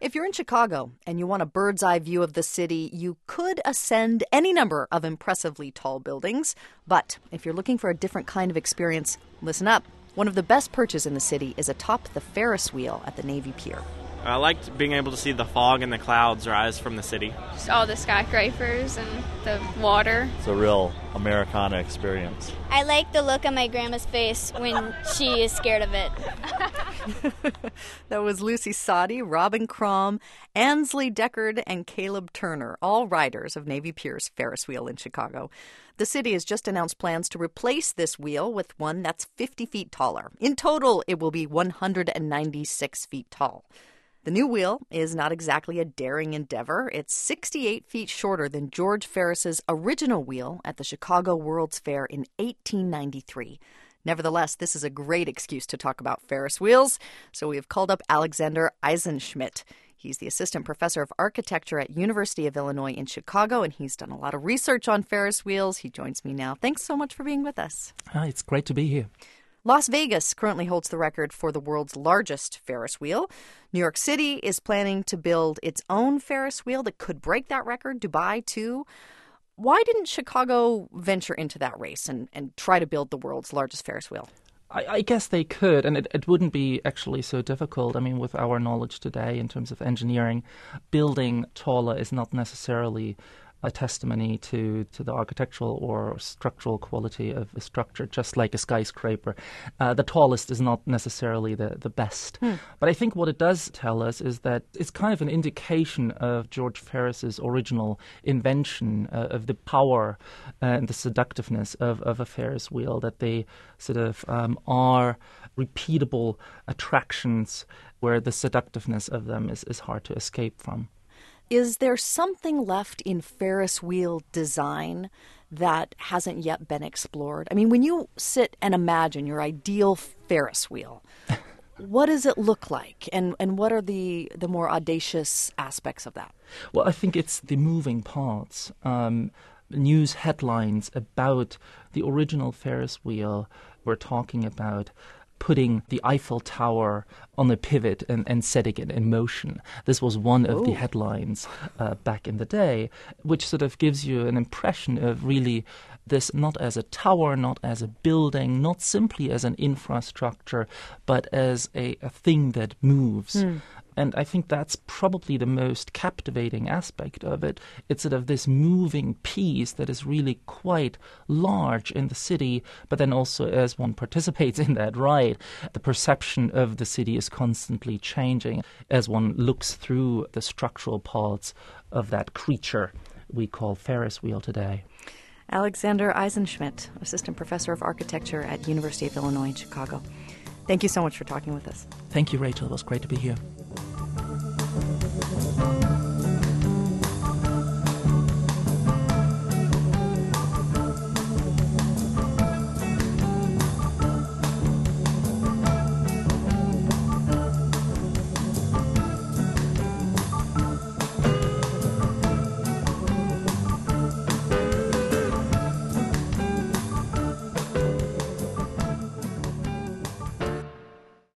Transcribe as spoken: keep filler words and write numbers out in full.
If you're in Chicago and you want a bird's eye view of the city, you could ascend any number of impressively tall buildings. But if you're looking for a different kind of experience, listen up. One of the best perches in the city is atop the Ferris wheel at the Navy Pier. I liked being able to see the fog and the clouds rise from the city. Just all the skyscrapers and the water. It's a real Americana experience. I like the look on my grandma's face when she is scared of it. That was Lucy Soddy, Robin Crom, Ansley Deckard, and Caleb Turner, all riders of Navy Pier's Ferris wheel in Chicago. The city has just announced plans to replace this wheel with one that's fifty feet taller. In total, it will be one hundred ninety-six feet tall. The new wheel is not exactly a daring endeavor. It's sixty-eight feet shorter than George Ferris's original wheel at the Chicago World's Fair in eighteen ninety-three. Nevertheless, this is a great excuse to talk about Ferris wheels, so we have called up Alexander Eisenschmidt. He's the assistant professor of architecture at University of Illinois in Chicago, and he's done a lot of research on Ferris wheels. He joins me now. Thanks so much for being with us. Hi, it's great to be here. Las Vegas currently holds the record for the world's largest Ferris wheel. New York City is planning to build its own Ferris wheel that could break that record. Dubai, too. Why didn't Chicago venture into that race and, and try to build the world's largest Ferris wheel? I, I guess they could, and it, it wouldn't be actually so difficult. I mean, with our knowledge today in terms of engineering, building taller is not necessarily a testimony to, to the architectural or structural quality of a structure, just like a skyscraper. Uh, the tallest is not necessarily the, the best. Hmm. But I think what it does tell us is that it's kind of an indication of George Ferris's original invention, uh, of the power and the seductiveness of, of a Ferris wheel, that they sort of um, are repeatable attractions where the seductiveness of them is, is hard to escape from. Is there something left in Ferris wheel design that hasn't yet been explored? I mean, when you sit and imagine your ideal Ferris wheel, what does it look like? And and what are the, the more audacious aspects of that? Well, I think it's the moving parts. Um, news headlines about the original Ferris wheel were talking about putting the Eiffel Tower on a pivot and, and setting it in motion. This was one of Ooh. the headlines uh, back in the day, which sort of gives you an impression of really this not as a tower, not as a building, not simply as an infrastructure, but as a, a thing that moves. Mm. And I think that's probably the most captivating aspect of it. It's sort of this moving piece that is really quite large in the city, but then also as one participates in that ride, the perception of the city is constantly changing as one looks through the structural parts of that creature we call Ferris wheel today. Alexander Eisenschmidt, assistant professor of architecture at University of Illinois in Chicago. Thank you so much for talking with us. Thank you, Rachel. It was great to be here.